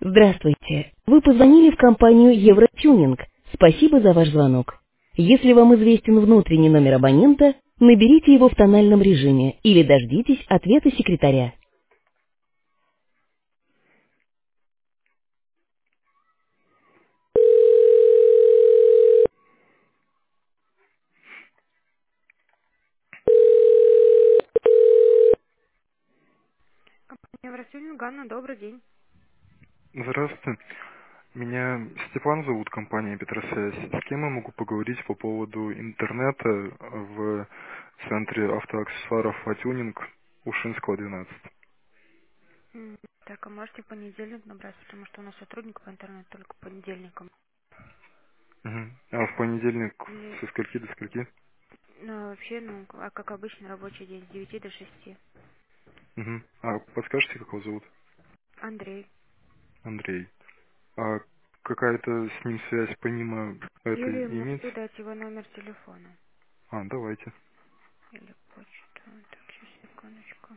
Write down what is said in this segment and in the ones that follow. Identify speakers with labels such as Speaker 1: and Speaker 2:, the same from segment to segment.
Speaker 1: Здравствуйте. Вы позвонили в компанию Евротюнинг. Спасибо за ваш звонок. Если вам известен внутренний номер абонента, наберите его в тональном режиме или дождитесь ответа секретаря. Евротюнинг, Ганна, добрый день.
Speaker 2: Здравствуйте. Меня Степан зовут, компания Петросвязь. С кем я могу поговорить по поводу интернета в центре автоаксессуаров «Атюнинг» Ушинского, 12?
Speaker 1: Так, а можете в понедельник набрать, потому что у нас сотрудник по интернету только по понедельникам.
Speaker 2: Мгм. А в понедельник
Speaker 1: Или,
Speaker 2: со скольки до скольки?
Speaker 1: ну, вообще, ну, как обычно, рабочий день с 9 до 6.
Speaker 2: Мгм. А подскажете, как его зовут?
Speaker 1: Андрей.
Speaker 2: Андрей. А какая-то с ним связь помимо этой
Speaker 1: Или могу
Speaker 2: имеется?
Speaker 1: дать его номер телефона.
Speaker 2: А, давайте.
Speaker 1: Или почту. Так, сейчас, секундочку.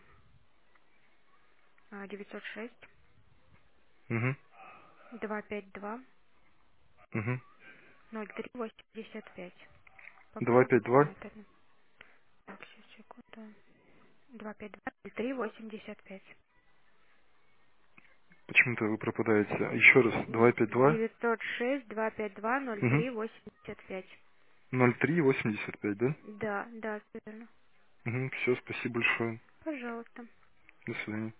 Speaker 1: 906
Speaker 2: Угу.
Speaker 1: 252
Speaker 2: Угу.
Speaker 1: 0385. Попробуйте на
Speaker 2: 252.
Speaker 1: это. Так, сейчас, секунду. 252 0385.
Speaker 2: Почему-то вы пропадаете. Еще раз. 252.
Speaker 1: 906 252
Speaker 2: Угу.
Speaker 1: 0385.
Speaker 2: 0385, да?
Speaker 1: Да, да, верно.
Speaker 2: Угу. Все, спасибо большое.
Speaker 1: Пожалуйста.
Speaker 2: До свидания.